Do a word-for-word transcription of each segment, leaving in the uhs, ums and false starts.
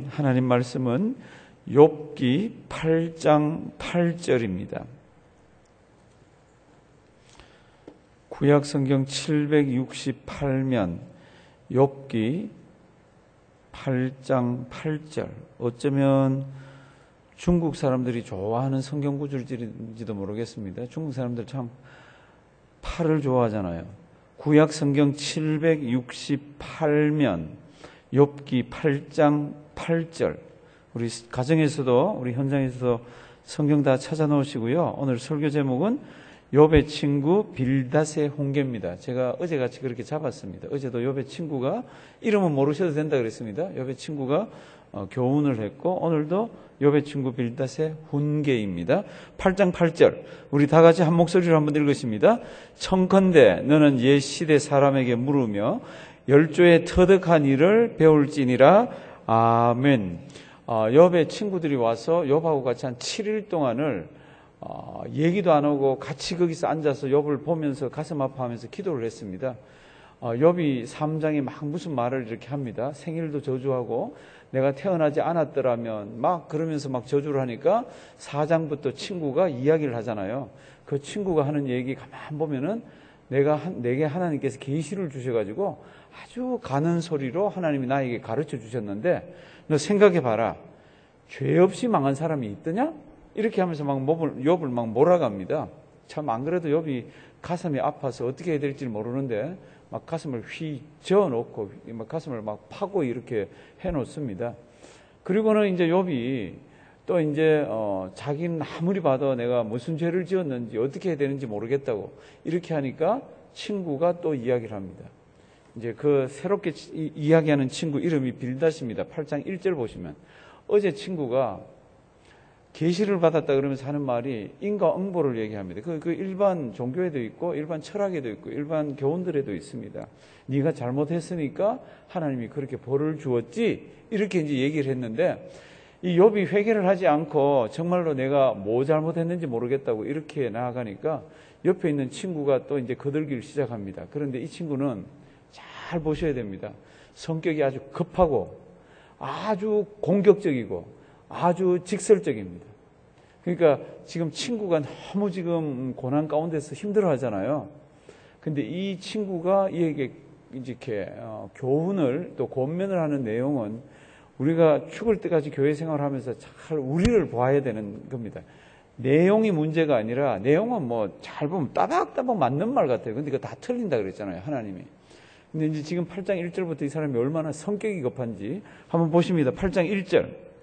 하나님 말씀은 욥기 팔 장 팔 절입니다. 구약성경 칠백육십팔 면 욥기 팔 장 팔 절. 어쩌면 중국 사람들이 좋아하는 성경 구절인지도 모르겠습니다. 중국 사람들 참 팔을 좋아하잖아요. 구약성경 칠백육십팔 면 욥기 팔 장 팔 절. 우리 가정에서도 우리 현장에서도 성경 다 찾아 놓으시고요. 오늘 설교 제목은 욥의 친구 빌닷의 훈계입니다. 제가 어제같이 그렇게 잡았습니다. 어제도 욥의 친구가 이름은 모르셔도 된다 그랬습니다. 욥의 친구가 어, 교훈을 했고 오늘도 욥의 친구 빌닷의 훈계입니다. 팔 장 팔 절. 우리 다 같이 한 목소리로 한번 읽으십니다. 청컨대 너는 옛 시대 사람에게 물으며 열조의 터득한 일을 배울지니라. 아멘. 어, 욥의 친구들이 와서 욥하고 같이 한 칠 일 동안을 어, 얘기도 안 하고 같이 거기서 앉아서 욥을 보면서 가슴 아파하면서 기도를 했습니다. 어, 욥이 삼 장에 막 무슨 말을 이렇게 합니다. 생일도 저주하고 내가 태어나지 않았더라면 막 그러면서 막 저주를 하니까 사 장부터 친구가 이야기를 하잖아요. 그 친구가 하는 얘기 가만 보면은 내가 한, 내게 하나님께서 계시를 주셔가지고 아주 가는 소리로 하나님이 나에게 가르쳐 주셨는데 너 생각해 봐라. 죄 없이 망한 사람이 있더냐? 이렇게 하면서 막 욥을, 욥을 막 몰아갑니다. 참 안 그래도 욥이 가슴이 아파서 어떻게 해야 될지 모르는데 막 가슴을 휘 저어놓고 막 가슴을 막 파고 이렇게 해놓습니다. 그리고는 이제 욥이 또 이제 어, 자기는 아무리 봐도 내가 무슨 죄를 지었는지 어떻게 해야 되는지 모르겠다고 이렇게 하니까 친구가 또 이야기를 합니다. 이제 그 새롭게 이, 이야기하는 친구 이름이 빌닷입니다. 팔 장 일 절 보시면 어제 친구가 계시를 받았다 그러면서 하는 말이 인과응보를 얘기합니다. 그, 그 일반 종교에도 있고 일반 철학에도 있고 일반 교훈들에도 있습니다. 네가 잘못했으니까 하나님이 그렇게 벌을 주었지 이렇게 이제 얘기를 했는데 이 욥이 회개를 하지 않고 정말로 내가 뭐 잘못했는지 모르겠다고 이렇게 나아가니까 옆에 있는 친구가 또 이제 거들기를 시작합니다. 그런데 이 친구는 잘 보셔야 됩니다. 성격이 아주 급하고 아주 공격적이고 아주 직설적입니다. 그러니까 지금 친구가 너무 지금 고난 가운데서 힘들어 하잖아요. 근데 이 친구가 이에게 이렇게 어, 교훈을 또 권면을 하는 내용은 우리가 죽을 때까지 교회 생활을 하면서 잘 우리를 봐야 되는 겁니다. 내용이 문제가 아니라 내용은 뭐 잘 보면 따박따박 맞는 말 같아요. 근데 이거 다 틀린다 그랬잖아요. 하나님이. 근데 이제 지금 팔 장 일 절부터 이 사람이 얼마나 성격이 급한지 한번 보십니다. 팔 장 일 절.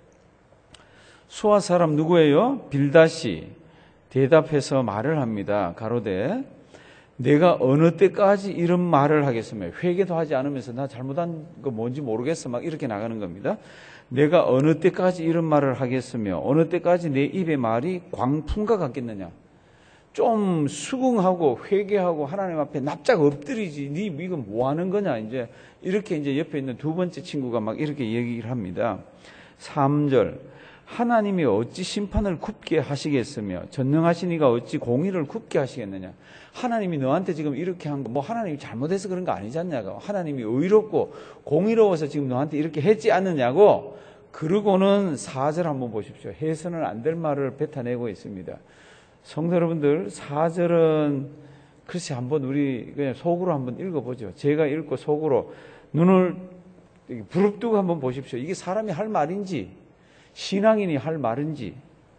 수아 사람 누구예요? 빌닷이 대답해서 말을 합니다. 가로되 내가 어느 때까지 이런 말을 하겠으며 회개도 하지 않으면서 나 잘못한 거 뭔지 모르겠어 막 이렇게 나가는 겁니다. 내가 어느 때까지 이런 말을 하겠으며 어느 때까지 내 입의 말이 광풍과 같겠느냐. 좀 수긍하고 회개하고 하나님 앞에 납작 엎드리지. 네 이건 뭐 하는 거냐. 이제 이렇게 이제 옆에 있는 두 번째 친구가 막 이렇게 얘기를 합니다. 삼 절. 하나님이 어찌 심판을 굽게 하시겠으며 전능하신 이가 어찌 공의를 굽게 하시겠느냐. 하나님이 너한테 지금 이렇게 한 거 뭐 하나님이 잘못해서 그런 거 아니지 않냐고. 하나님이 의롭고 공의로워서 지금 너한테 이렇게 했지 않느냐고. 그러고는 사 절 한번 보십시오. 해서는 안 될 말을 뱉어내고 있습니다. 성도 여러분들, 사 절은 글쎄 한번 우리 그냥 속으로 한번 읽어보죠. 제가 읽고 속으로 눈을 부릅뜨고 한번 보십시오. 이게 사람이 할 말인지 신앙인이 할 말인지.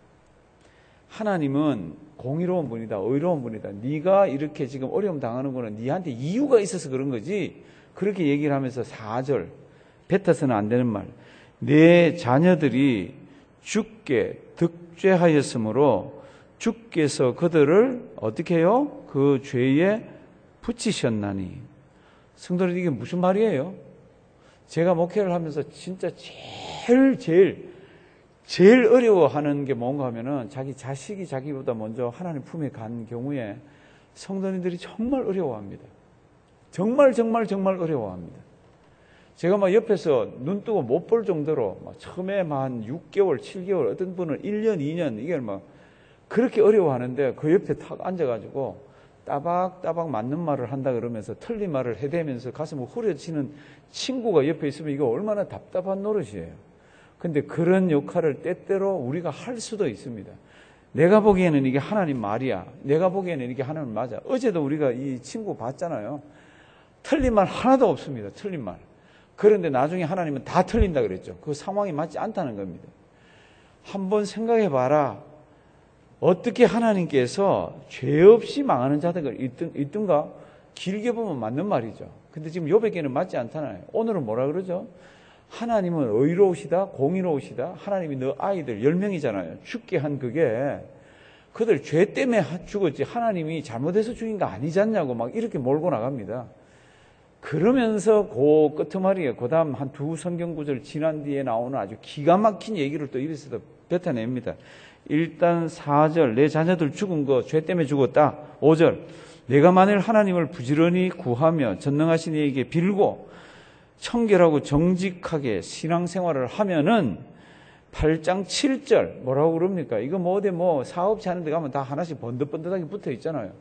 하나님은 공의로운 분이다. 의로운 분이다. 네가 이렇게 지금 어려움 당하는 거는 네한테 이유가 있어서 그런 거지. 그렇게 얘기를 하면서 사 절 뱉어서는 안 되는 말. 내 자녀들이 주께 득죄하였으므로 주께서 그들을 어떻게 해요? 그 죄에 붙이셨나니. 성도들 이게 무슨 말이에요? 제가 목회를 하면서 진짜 제일 제일 제일 어려워하는 게 뭔가 하면은 자기 자식이 자기보다 먼저 하나님 품에 간 경우에 성도님들이 정말 어려워합니다. 정말 정말 정말 어려워합니다. 제가 막 옆에서 눈 뜨고 못 볼 정도로 막 처음에 한 육 개월, 칠 개월, 어떤 분은 일 년, 이 년 이게 막 그렇게 어려워하는데 그 옆에 탁 앉아가지고 따박따박 맞는 말을 한다 그러면서 틀린 말을 해대면서 가슴을 후려치는 친구가 옆에 있으면 이거 얼마나 답답한 노릇이에요. 근데 그런 역할을 때때로 우리가 할 수도 있습니다. 내가 보기에는 이게 하나님 말이야. 내가 보기에는 이게 하나님 맞아. 어제도 우리가 이 친구 봤잖아요. 틀린 말 하나도 없습니다. 틀린 말. 그런데 나중에 하나님은 다 틀린다 그랬죠. 그 상황이 맞지 않다는 겁니다. 한번 생각해 봐라. 어떻게 하나님께서 죄 없이 망하는 자들이 있든, 있든가? 길게 보면 맞는 말이죠. 근데 지금 욥에게는 맞지 않잖아요. 오늘은 뭐라 그러죠? 하나님은 의로우시다, 공의로우시다. 하나님이 너 아이들 열 명이잖아요. 죽게 한 그게 그들 죄 때문에 죽었지 하나님이 잘못해서 죽인 거 아니지 않냐고 막 이렇게 몰고 나갑니다. 그러면서 그 끄트머리에 그 다음 한 두 성경 구절 지난 뒤에 나오는 아주 기가 막힌 얘기를 또 입에서 뱉어냅니다. 일단 사 절 내 자녀들 죽은 거 죄 때문에 죽었다. 오 절 내가 만일 하나님을 부지런히 구하며 전능하신 이에게 빌고 청결하고 정직하게 신앙생활을 하면은 팔 장 칠 절 뭐라고 그럽니까? 이거 뭐 어디 뭐 사업체 하는 데 가면 다 하나씩 번듯번듯하게 붙어 있잖아요.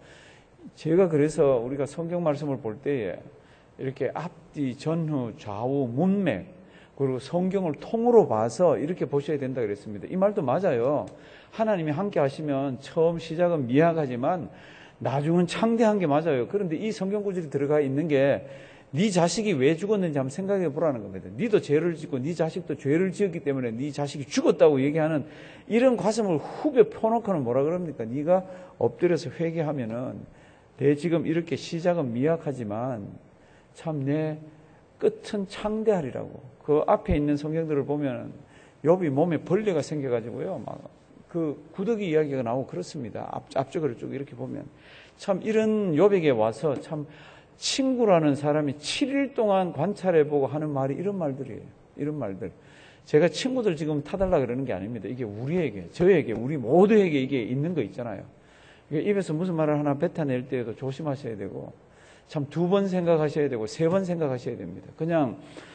제가 그래서 우리가 성경 말씀을 볼 때에 이렇게 앞뒤, 전후, 좌우, 문맥 그리고 성경을 통으로 봐서 이렇게 보셔야 된다 그랬습니다. 이 말도 맞아요. 하나님이 함께 하시면 처음 시작은 미약하지만 나중은 창대한 게 맞아요. 그런데 이 성경 구절이 들어가 있는 게 네 자식이 왜 죽었는지 한번 생각해 보라는 겁니다. 네도 죄를 짓고 네 자식도 죄를 지었기 때문에 네 자식이 죽었다고 얘기하는 이런 가슴을 후벼 펴놓고는 뭐라 그럽니까? 네가 엎드려서 회개하면은 내 지금 이렇게 시작은 미약하지만 참 내 끝은 창대하리라고. 그 앞에 있는 성경들을 보면 욥이 몸에 벌레가 생겨가지고요, 막 그 구더기 이야기가 나오고 그렇습니다. 앞, 앞쪽으로 쭉 이렇게 보면 참 이런 욥에게 와서 참 친구라는 사람이 칠 일 동안 관찰해보고 하는 말이 이런 말들이에요. 이런 말들. 제가 친구들 지금 타달라 그러는 게 아닙니다. 이게 우리에게, 저에게, 우리 모두에게 이게 있는 거 있잖아요. 입에서 무슨 말을 하나 뱉어낼 때에도 조심하셔야 되고 참 두 번 생각하셔야 되고 세 번 생각하셔야 됩니다. 그냥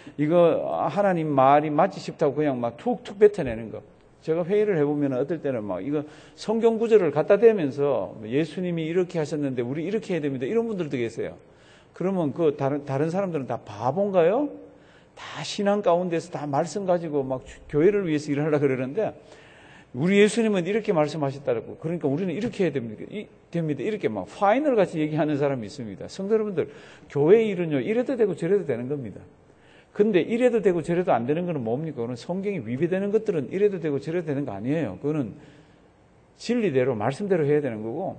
이거 하나님 말이 맞지 싶다고 그냥 막 툭툭 뱉어내는 거. 제가 회의를 해보면 어떨 때는 막 이거 성경 구절을 갖다 대면서 예수님이 이렇게 하셨는데 우리 이렇게 해야 됩니다. 이런 분들도 계세요. 그러면 그 다른 다른 사람들은 다 바본가요? 다 신앙 가운데서 다 말씀 가지고 막 교회를 위해서 일하려고 그러는데 우리 예수님은 이렇게 말씀하셨다고. 그러니까 우리는 이렇게 해야 됩니다. 이, 됩니다. 이렇게 막 파이널 같이 얘기하는 사람이 있습니다. 성도 여러분들, 교회 일은요, 이래도 되고 저래도 되는 겁니다. 근데 이래도 되고 저래도 안 되는 거는 뭡니까? 그건 성경이 위배되는 것들은 이래도 되고 저래도 되는 거 아니에요. 그거는 진리대로, 말씀대로 해야 되는 거고,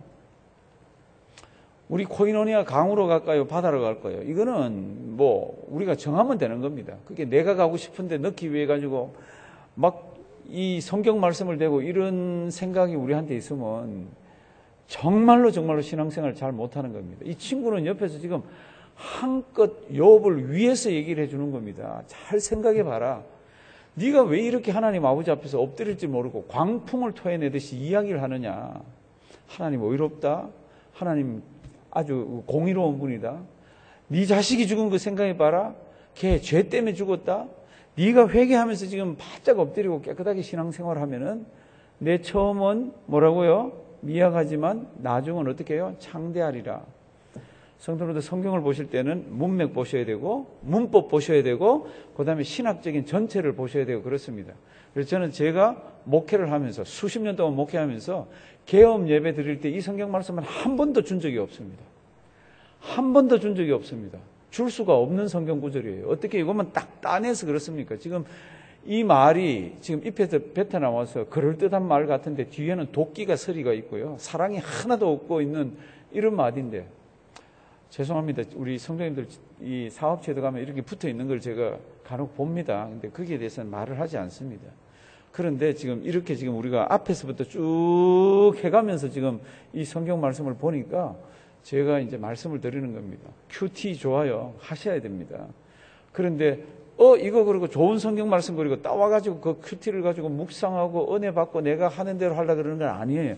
우리 코이노니아 강으로 갈까요? 바다로 갈까요? 이거는 뭐, 우리가 정하면 되는 겁니다. 그게 내가 가고 싶은데 넣기 위해 가지고 막 이 성경 말씀을 대고 이런 생각이 우리한테 있으면 정말로 정말로 신앙생활을 잘 못하는 겁니다. 이 친구는 옆에서 지금 한껏 욥을 위해서 얘기를 해주는 겁니다. 잘 생각해 봐라. 네가 왜 이렇게 하나님 아버지 앞에서 엎드릴지 모르고 광풍을 토해내듯이 이야기를 하느냐. 하나님 의롭다. 하나님 아주 공의로운 분이다. 네 자식이 죽은 거 생각해 봐라. 걔 죄 때문에 죽었다. 네가 회개하면서 지금 바짝 엎드리고 깨끗하게 신앙생활을 하면은 내 처음은 뭐라고요? 미약하지만 나중은 어떻게 해요? 창대하리라. 성도님들 성경을 보실 때는 문맥 보셔야 되고 문법 보셔야 되고 그다음에 신학적인 전체를 보셔야 되고 그렇습니다. 그래서 저는 제가 목회를 하면서 수십 년 동안 목회하면서 개업 예배 드릴 때 이 성경 말씀은 한 번도 준 적이 없습니다. 한 번도 준 적이 없습니다. 줄 수가 없는 성경 구절이에요. 어떻게 이것만 딱 따내서 그렇습니까? 지금 이 말이 지금 잎에서 뱉어 나와서 그럴듯한 말 같은데 뒤에는 도끼가 서리가 있고요. 사랑이 하나도 없고 있는 이런 말인데 죄송합니다. 우리 성도님들 이 사업체에 가면 이렇게 붙어 있는 걸 제가 간혹 봅니다. 근데 거기에 대해서는 말을 하지 않습니다. 그런데 지금 이렇게 지금 우리가 앞에서부터 쭉 해가면서 지금 이 성경 말씀을 보니까 제가 이제 말씀을 드리는 겁니다. 큐티 좋아요. 하셔야 됩니다. 그런데 어 이거 그리고 좋은 성경 말씀 그리고 따와가지고 그 큐티를 가지고 묵상하고 은혜 받고 내가 하는 대로 하려고 그러는 건 아니에요.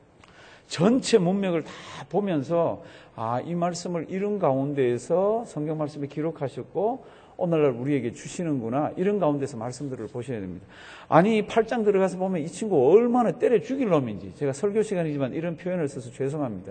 전체 문맥을 다 보면서 아, 이 말씀을 이런 가운데에서 성경 말씀에 기록하셨고 오늘날 우리에게 주시는구나. 이런 가운데서 말씀들을 보셔야 됩니다. 아니 팔 장 들어가서 보면 이 친구 얼마나 때려 죽일 놈인지 제가 설교 시간이지만 이런 표현을 써서 죄송합니다.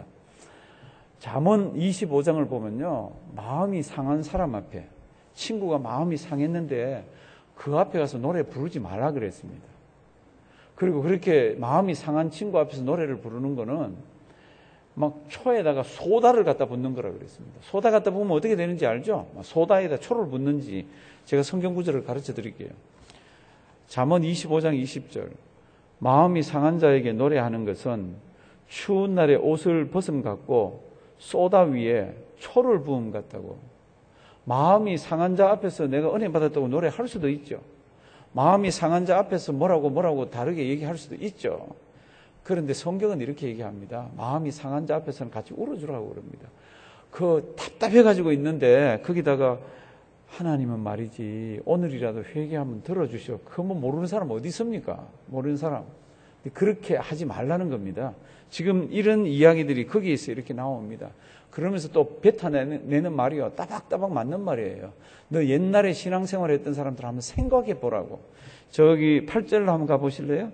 잠언 이십오 장을 보면요. 마음이 상한 사람 앞에 친구가 마음이 상했는데 그 앞에 가서 노래 부르지 말라 그랬습니다. 그리고 그렇게 마음이 상한 친구 앞에서 노래를 부르는 거는 막 초에다가 소다를 갖다 붓는 거라 그랬습니다. 소다 갖다 부으면 어떻게 되는지 알죠? 소다에다 초를 붓는지 제가 성경 구절을 가르쳐 드릴게요. 잠언 이십오 장 이십 절. 마음이 상한 자에게 노래하는 것은 추운 날에 옷을 벗음 같고 소다 위에 초를 부음 같다고. 마음이 상한 자 앞에서 내가 은혜 받았다고 노래할 수도 있죠. 마음이 상한 자 앞에서 뭐라고 뭐라고 다르게 얘기할 수도 있죠. 그런데 성경은 이렇게 얘기합니다. 마음이 상한 자 앞에서는 같이 울어주라고 그럽니다. 그 답답해가지고 있는데 거기다가 하나님은 말이지 오늘이라도 회개 한번 들어주시오. 그거 뭐 모르는 사람 어디 있습니까? 모르는 사람. 그렇게 하지 말라는 겁니다. 지금 이런 이야기들이 거기에서 이렇게 나옵니다. 그러면서 또 뱉어내는 말이요. 따박따박 맞는 말이에요. 너 옛날에 신앙생활 했던 사람들 한번 생각해 보라고. 저기 팔 절로 한번 가보실래요?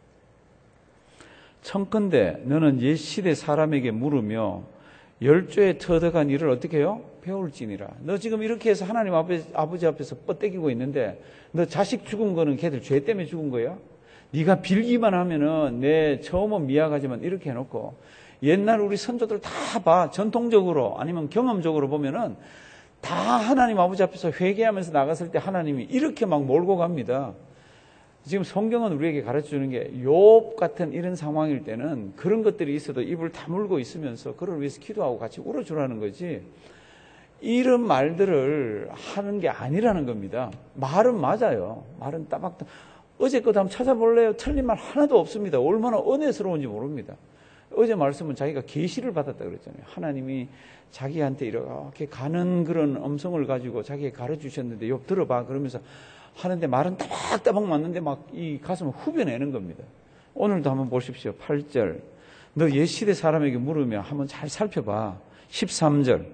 청컨대 너는 옛 시대 사람에게 물으며 열조에 터득한 일을 어떻게 해요? 배울지니라. 너 지금 이렇게 해서 하나님 앞에, 아버지 앞에서 뻗대기고 있는데 너 자식 죽은 거는 걔들 죄 때문에 죽은 거야? 네가 빌기만 하면은 내 처음은 미약하지만 이렇게 해놓고 옛날 우리 선조들 다 봐. 전통적으로 아니면 경험적으로 보면은 다 하나님 아버지 앞에서 회개하면서 나갔을 때 하나님이 이렇게 막 몰고 갑니다. 지금 성경은 우리에게 가르쳐주는 게 욥 같은 이런 상황일 때는 그런 것들이 있어도 입을 다물고 있으면서 그를 위해서 기도하고 같이 울어주라는 거지 이런 말들을 하는 게 아니라는 겁니다. 말은 맞아요. 말은 따박따박. 어제 것도 한번 찾아볼래요? 틀린 말 하나도 없습니다. 얼마나 은혜스러운지 모릅니다. 어제 말씀은 자기가 계시를 받았다 그랬잖아요. 하나님이 자기한테 이렇게 가는 그런 음성을 가지고 자기에게 가르쳐주셨는데 욥 들어봐 그러면서 하는데 말은 따박따박 맞는데 막 이 가슴을 후벼내는 겁니다. 오늘도 한번 보십시오. 팔 절. 너 옛 시대 사람에게 물으면 한번 잘 살펴봐. 십삼 절.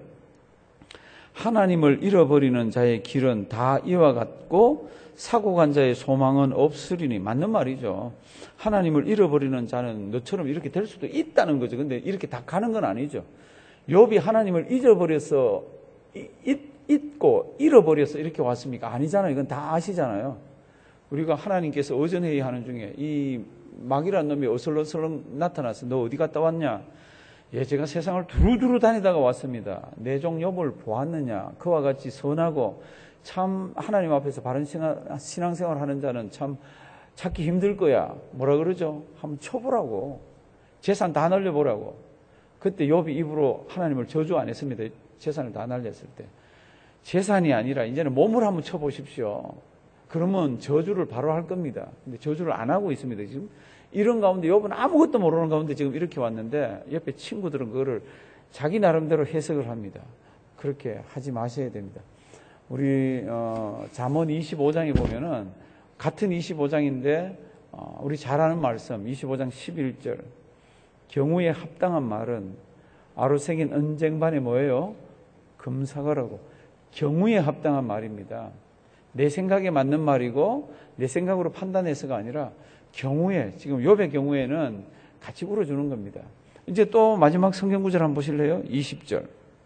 하나님을 잃어버리는 자의 길은 다 이와 같고 사고 간 자의 소망은 없으리니. 맞는 말이죠. 하나님을 잃어버리는 자는 너처럼 이렇게 될 수도 있다는 거죠. 근데 이렇게 다 가는 건 아니죠. 욥이 하나님을 잊어버려서 잊, 잊고 잃어버려서 이렇게 왔습니까? 아니잖아요. 이건 다 아시잖아요. 우리가 하나님께서 어전회의 하는 중에 이 마귀라는 놈이 어슬렁어슬렁 나타나서 너 어디 갔다 왔냐? 예, 제가 세상을 두루두루 다니다가 왔습니다. 내 종 욥을 보았느냐? 그와 같이 선하고 참 하나님 앞에서 바른 신앙생활 하는 자는 참 찾기 힘들 거야. 뭐라 그러죠? 한번 쳐보라고. 재산 다 날려보라고. 그때 욥이 입으로 하나님을 저주 안 했습니다. 재산을 다 날렸을 때. 재산이 아니라 이제는 몸을 한번 쳐보십시오. 그러면 저주를 바로 할 겁니다. 근데 저주를 안 하고 있습니다. 지금 이런 가운데 욥은 아무것도 모르는 가운데 지금 이렇게 왔는데 옆에 친구들은 그거를 자기 나름대로 해석을 합니다. 그렇게 하지 마셔야 됩니다. 우리 어, 잠언 이십오 장에 보면은 같은 이십오 장인데 어, 우리 잘 아는 말씀 이십오 장 십일 절. 경우에 합당한 말은 아로새긴 언쟁반에 뭐예요? 금사과라고. 경우에 합당한 말입니다. 내 생각에 맞는 말이고 내 생각으로 판단해서가 아니라 경우에, 지금 욥의 경우에는 같이 울어주는 겁니다. 이제 또 마지막 성경 구절 한번 보실래요? 이십 절.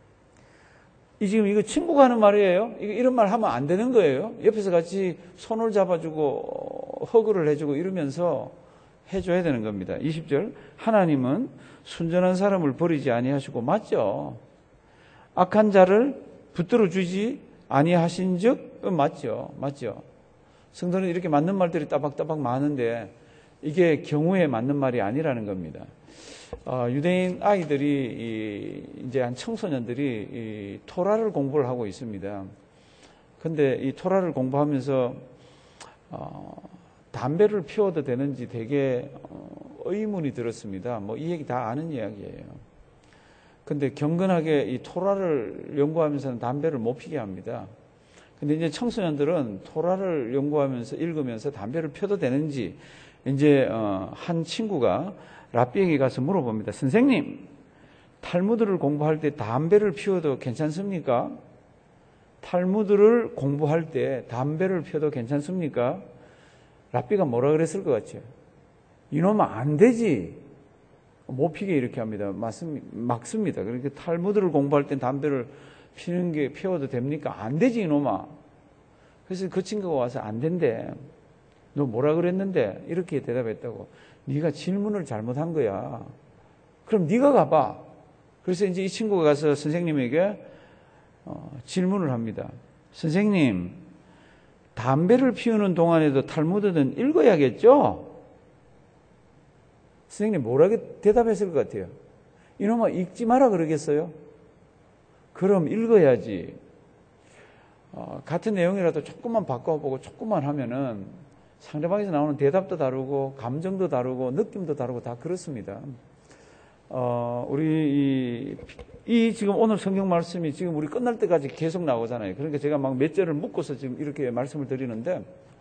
이 지금 이거 친구가 하는 말이에요. 이거 이런 말 하면 안 되는 거예요. 옆에서 같이 손을 잡아주고 허그를 해주고 이러면서 해줘야 되는 겁니다. 이십 절. 하나님은 순전한 사람을 버리지 아니하시고, 맞죠? 악한 자를 붙들어 주지 아니하신 즉 맞죠. 맞죠. 성도는 이렇게 맞는 말들이 따박따박 많은데 이게 경우에 맞는 말이 아니라는 겁니다. 어, 유대인 아이들이 이, 이제 한 청소년들이 이 토라를 공부를 하고 있습니다. 근데 이 토라를 공부하면서 어, 담배를 피워도 되는지 되게 어, 의문이 들었습니다. 뭐 이 얘기 다 아는 이야기예요. 근데 경건하게 이 토라를 연구하면서는 담배를 못 피게 합니다. 근데 이제 청소년들은 토라를 연구하면서 읽으면서 담배를 펴도 되는지 이제 어, 한 친구가 랍비에게 가서 물어봅니다. 선생님, 탈무드를 공부할 때 담배를 피워도 괜찮습니까? 탈무드를 공부할 때 담배를 피워도 괜찮습니까? 랍비가 뭐라 그랬을 것 같죠? 이놈아 안 되지. 못 피게 이렇게 합니다. 맞습니다. 막습니다. 그러니까 탈무드를 공부할 때 담배를 피는 게 피워도 됩니까? 안 되지 이놈아. 그래서 그 친구가 와서 안 된대. 너 뭐라 그랬는데? 이렇게 대답했다고. 네가 질문을 잘못한 거야. 그럼 네가 가봐. 그래서 이제 이 친구가 가서 선생님에게 어, 질문을 합니다. 선생님, 담배를 피우는 동안에도 탈무드는 읽어야겠죠? 선생님 뭐라고 대답했을 것 같아요? 이놈아 읽지 마라 그러겠어요? 그럼 읽어야지. 어, 같은 내용이라도 조금만 바꿔보고 조금만 하면은 상대방에서 나오는 대답도 다르고 감정도 다르고 느낌도 다르고 다 그렇습니다. 어, 우리 이, 이 지금 오늘 성경 말씀이 지금 우리 끝날 때까지 계속 나오잖아요. 그러니까 제가 막 몇 절을 묶어서 지금 이렇게 말씀을 드리는데,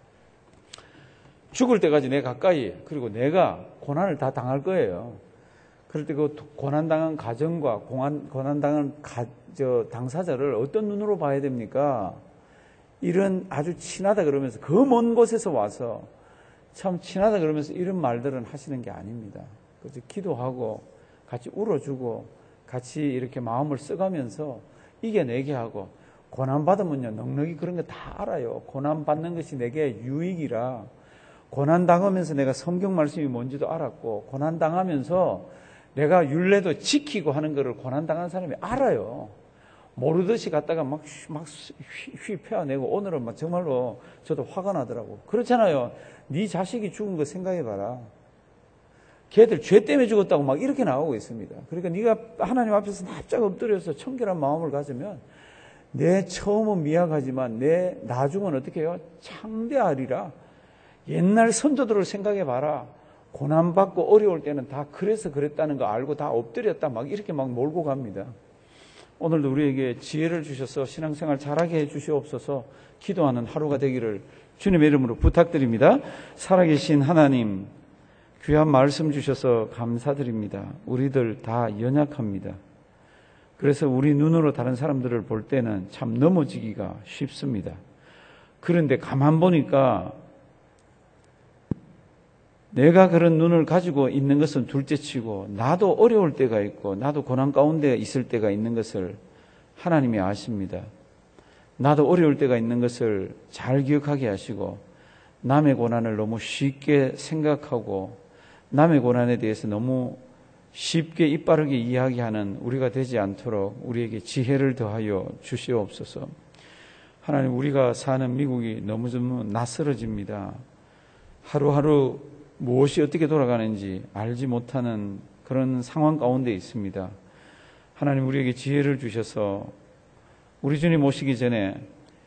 죽을 때까지 내 가까이, 그리고 내가 고난을 다 당할 거예요. 그럴 때 그 고난당한 가정과 고난, 고난당한 가, 저 당사자를 어떤 눈으로 봐야 됩니까? 이런 아주 친하다 그러면서 그 먼 곳에서 와서 참 친하다 그러면서 이런 말들은 하시는 게 아닙니다. 그래서 기도하고 같이 울어주고 같이 이렇게 마음을 써가면서 이겨내게 하고, 고난받으면요 넉넉히 그런 거 다 알아요. 고난받는 것이 내게 유익이라, 고난당하면서 내가 성경 말씀이 뭔지도 알았고, 고난당하면서 내가 율례도 지키고 하는 거를 고난당한 사람이 알아요. 모르듯이 갔다가 막, 막 휘 펴내고, 오늘은 막 정말로 저도 화가 나더라고. 그렇잖아요. 네 자식이 죽은 거 생각해봐라. 걔들 죄 때문에 죽었다고 막 이렇게 나오고 있습니다. 그러니까 네가 하나님 앞에서 납작 엎드려서 청결한 마음을 가지면, 내 처음은 미약하지만 내 나중은 어떻게 해요? 창대하리라. 옛날 선조들을 생각해봐라. 고난받고 어려울 때는 다 그래서 그랬다는 거 알고 다 엎드렸다 막 이렇게 막 몰고 갑니다. 오늘도 우리에게 지혜를 주셔서 신앙생활 잘하게 해 주시옵소서. 기도하는 하루가 되기를 주님의 이름으로 부탁드립니다. 살아계신 하나님, 귀한 말씀 주셔서 감사드립니다. 우리들 다 연약합니다. 그래서 우리 눈으로 다른 사람들을 볼 때는 참 넘어지기가 쉽습니다. 그런데 가만 보니까 내가 그런 눈을 가지고 있는 것은 둘째치고, 나도 어려울 때가 있고 나도 고난 가운데 있을 때가 있는 것을 하나님이 아십니다. 나도 어려울 때가 있는 것을 잘 기억하게 하시고, 남의 고난을 너무 쉽게 생각하고 남의 고난에 대해서 너무 쉽게 이빠르게 이야기하는 우리가 되지 않도록 우리에게 지혜를 더하여 주시옵소서. 하나님, 우리가 사는 미국이 너무 좀 낯설어집니다. 하루하루 무엇이 어떻게 돌아가는지 알지 못하는 그런 상황 가운데 있습니다. 하나님, 우리에게 지혜를 주셔서 우리 주님 오시기 전에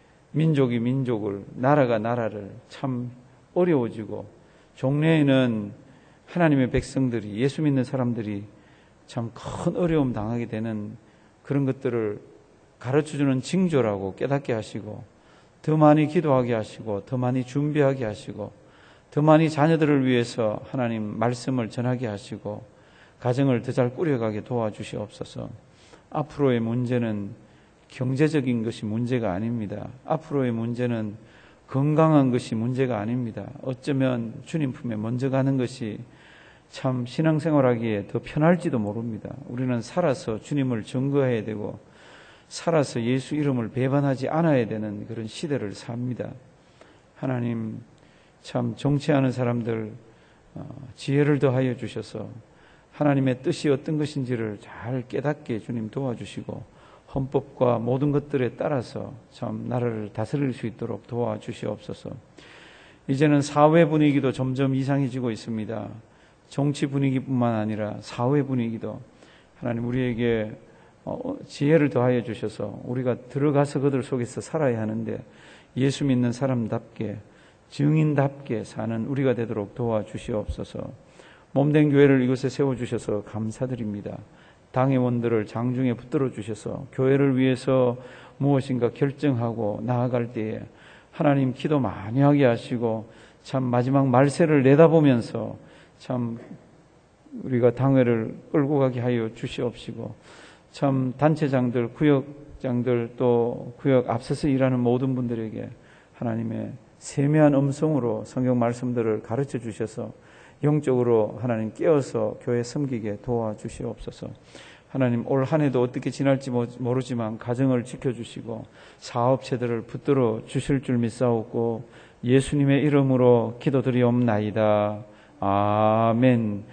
민족이 민족을, 나라가 나라를 참 어려워지고, 종래에는 하나님의 백성들이, 예수 믿는 사람들이 참 큰 어려움 당하게 되는 그런 것들을 가르쳐주는 징조라고 깨닫게 하시고, 더 많이 기도하게 하시고, 더 많이 준비하게 하시고, 더 많이 자녀들을 위해서 하나님 말씀을 전하게 하시고, 가정을 더 잘 꾸려가게 도와주시옵소서. 앞으로의 문제는 경제적인 것이 문제가 아닙니다. 앞으로의 문제는 건강한 것이 문제가 아닙니다. 어쩌면 주님 품에 먼저 가는 것이 참 신앙생활하기에 더 편할지도 모릅니다. 우리는 살아서 주님을 증거해야 되고, 살아서 예수 이름을 배반하지 않아야 되는 그런 시대를 삽니다. 하나님, 참 정치하는 사람들 지혜를 더하여 주셔서 하나님의 뜻이 어떤 것인지를 잘 깨닫게 주님 도와주시고, 헌법과 모든 것들에 따라서 참 나라를 다스릴 수 있도록 도와주시옵소서. 이제는 사회 분위기도 점점 이상해지고 있습니다. 정치 분위기뿐만 아니라 사회 분위기도 하나님 우리에게 지혜를 더하여 주셔서 우리가 들어가서 그들 속에서 살아야 하는데, 예수 믿는 사람답게 증인답게 사는 우리가 되도록 도와주시옵소서. 몸된 교회를 이곳에 세워주셔서 감사드립니다. 당회원들을 장중에 붙들어 주셔서 교회를 위해서 무엇인가 결정하고 나아갈 때에 하나님 기도 많이 하게 하시고, 참 마지막 말세를 내다보면서 참 우리가 당회를 끌고 가게 하여 주시옵시고, 참 단체장들, 구역장들, 또 구역 앞서서 일하는 모든 분들에게 하나님의 세미한 음성으로 성경 말씀들을 가르쳐 주셔서 영적으로 하나님 깨어서 교회 섬기게 도와주시옵소서. 하나님 올 한 해도 어떻게 지날지 모르지만 가정을 지켜주시고 사업체들을 붙들어 주실 줄 믿사옵고 예수님의 이름으로 기도드리옵나이다. 아멘.